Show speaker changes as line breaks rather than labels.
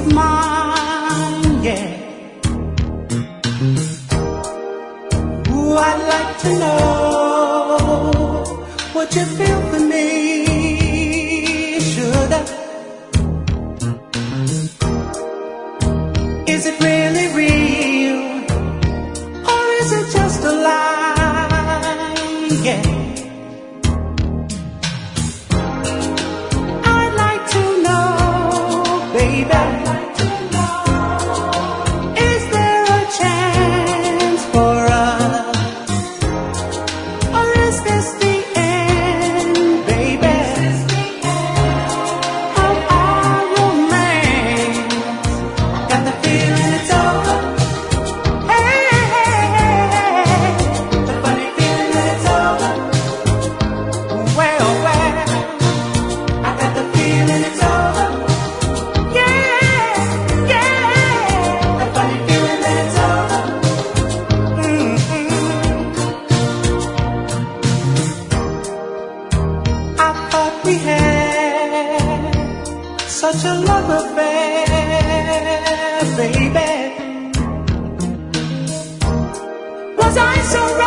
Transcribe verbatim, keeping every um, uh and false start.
mine, yeah. Ooh, I'd like to know what you feel for me, sugar. Is it really real, or is it just a lie, yeah. I'd like to know, baby, is there a chance for us, or is this the end, baby? Of our romance, got the feeling it's over. Hey, hey, hey, the funny feeling that it's over. Well, well, I got the feeling it's over. Yeah, yeah, the funny feeling that it's over. Mm-hmm. I thought we had such a love affair, baby. Was I so